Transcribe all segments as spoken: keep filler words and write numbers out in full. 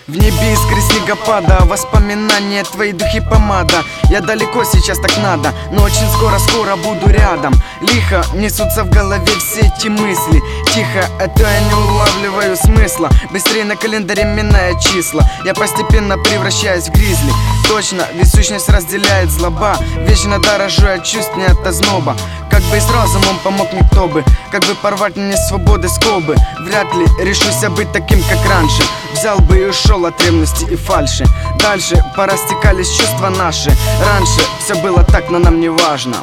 В небе искры снегопада, воспоминания твои, духи, помада. Я далеко, сейчас так надо, но очень скоро-скоро буду рядом. Лихо несутся в голове все эти мысли. Тихо, это я не улавливаю смысла. Быстрее на календаре миная числа. Я постепенно превращаюсь в гризли. Точно, ведь сущность разделяет злоба. Вечно дорожу я чувств, не от озноба. Как бы и с разумом помог никто бы. Как бы порвать мне свободы скобы. Вряд ли решусь быть таким, как раньше. Взял бы и ушел от ревности и фальши. Дальше порастекались чувства наши. Раньше все было так, но нам не важно.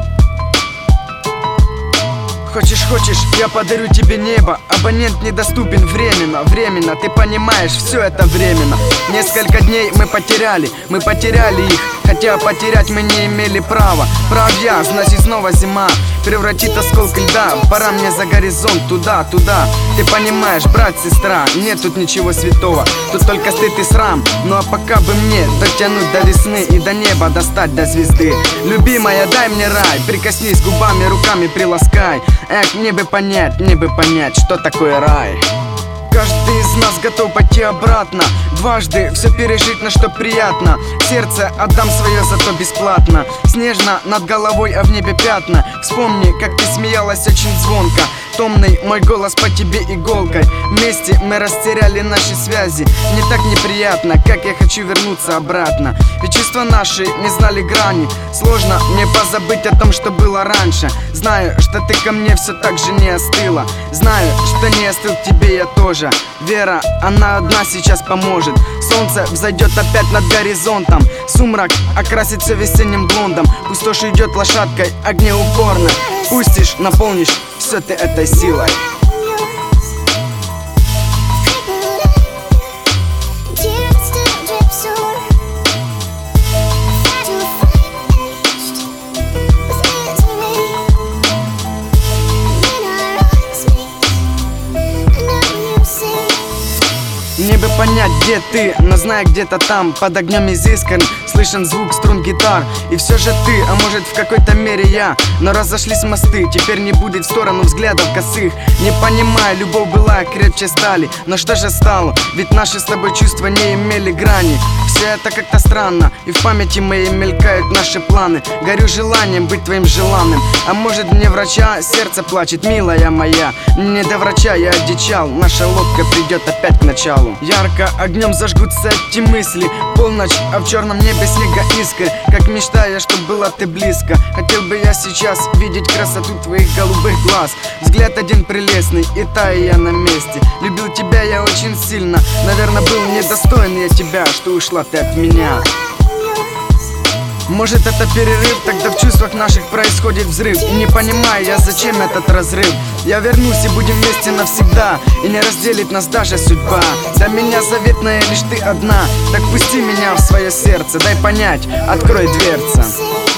Хочешь, хочешь, я подарю тебе небо. Абонент недоступен временно, временно. Ты понимаешь, все это временно. Несколько дней мы потеряли, мы потеряли их. Хотя потерять мы не имели права. Прав я, значит снова зима превратит осколки льда. Пора мне за горизонт, туда, туда. Ты понимаешь, брат, сестра, нет тут ничего святого. Тут только стыд и срам. Ну а пока бы мне дотянуть до весны и до неба достать до звезды. Любимая, дай мне рай, прикоснись губами, руками приласкай. Эх, мне бы понять, мне бы понять, что такое рай. Каждый из нас готов пойти обратно, дважды все пережить, на что приятно. Сердце отдам свое, зато бесплатно. Снежно над головой, а в небе пятна. Вспомни, как ты смеялась очень звонко. Томный мой голос по тебе иголкой. Вместе мы растеряли наши связи. Мне так неприятно, как я хочу вернуться обратно. Ведь чувства наши не знали грани. Сложно мне позабыть о том, что было раньше. Знаю, что ты ко мне все так же не остыла. Знаю, что не остыл к тебе я тоже. Вера, она одна сейчас поможет. Солнце взойдет опять над горизонтом. Сумрак окрасит все весенним блондом. Пустошь идет лошадкой, огнеупорно. Пустишь, наполнишь все ты этой силой. Мне бы понять, где ты, но знаю, где-то там, под огнем из искр, слышен звук струн гитар. И все же ты, а может в какой-то мере я. Но разошлись мосты, теперь не будет в сторону взглядов косых. Не понимаю, любовь была крепче стали. Но что же стало? Ведь наши с тобой чувства не имели грани. Все это как-то странно, и в памяти моей мелькают наши планы. Горю желанием быть твоим желанным. А может мне врача сердце плачет, милая моя. Не до врача я одичал, наша лодка придет опять к началу. Ярко огнем зажгутся эти мысли. Полночь, а в черном небе снега искры. Как мечтаю, чтоб была ты близко. Хотел бы я сейчас видеть красоту твоих голубых глаз. Взгляд один прелестный, и таю я на месте. Любил тебя я очень сильно. Наверное, был недостоин я тебя, что ушла ты от меня. Может это перерыв, тогда в чувствах наших происходит взрыв. И не понимаю я, зачем этот разрыв. Я вернусь и будем вместе навсегда, и не разделит нас даже судьба. Для меня заветная лишь ты одна. Так пусти меня в свое сердце, дай понять, открой дверца.